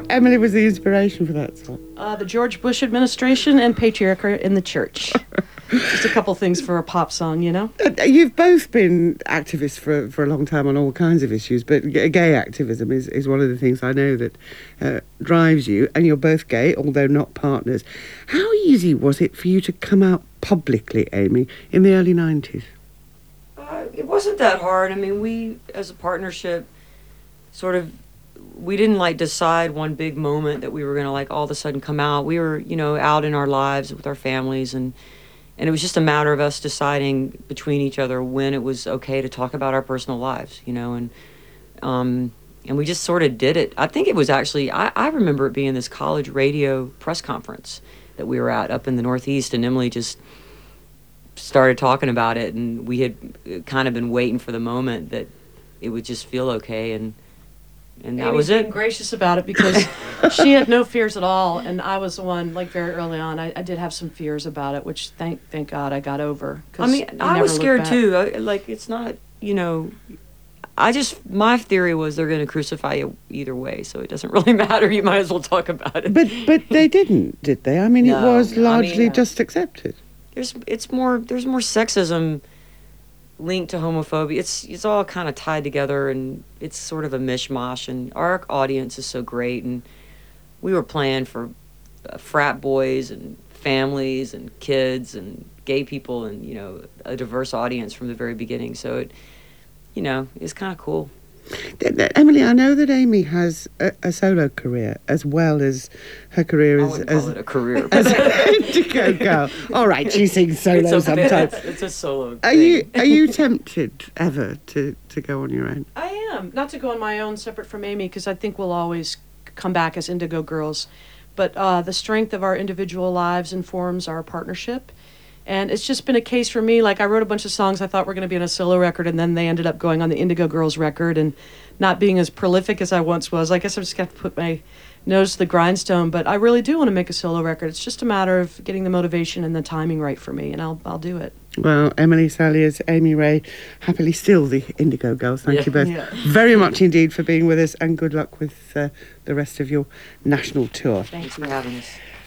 Emily was the inspiration for that song. The George Bush administration and patriarchy in the church. Just a couple things for a pop song, you know? You've both been activists for a long time on all kinds of issues, but gay activism is one of the things I know that drives you, and you're both gay, although not partners. How easy was it for you to come out publicly, Amy, in the early 90s? It wasn't that hard. I mean, we, as a partnership, we didn't like decide one big moment that we were going to like all of a sudden come out. We were, out in our lives with our families, and it was just a matter of us deciding between each other when it was okay to talk about our personal lives, and we just sort of did it. I think it was actually, I remember it being this college radio press conference that we were at up in the Northeast, and Emily just started talking about it, and we had kind of been waiting for the moment that it would just feel okay, and that was it. Gracious about it because she had no fears at all, and I was the one. Like very early on, I did have some fears about it, which thank God I got over. I mean, I was scared too. It's not, my theory was they're going to crucify you either way, so it doesn't really matter. You might as well talk about it. But they didn't, did they? I mean, no, it was largely just accepted. There's more sexism linked to homophobia. It's all kind of tied together, and it's sort of a mishmash, and our audience is so great, and we were playing for frat boys and families and kids and gay people, and a diverse audience from the very beginning, so it it's kind of cool. Emily, I know that Amy has a solo career as well as her career I wouldn't call it a career, as an Indigo girl. All right, she sings solo sometimes. It's a solo Are you tempted ever to go on your own? I am. Not to go on my own separate from Amy, because I think we'll always come back as Indigo girls. But the strength of our individual lives informs our partnership. And it's just been a case for me, like I wrote a bunch of songs I thought were going to be on a solo record, and then they ended up going on the Indigo Girls record and not being as prolific as I once was. I guess I've just got to put my nose to the grindstone, but I really do want to make a solo record. It's just a matter of getting the motivation and the timing right for me, and I'll do it. Well, Emily Saliers, Amy Ray, happily still the Indigo Girls. Thank you both very much indeed for being with us, and good luck with the rest of your national tour. Thanks for having us.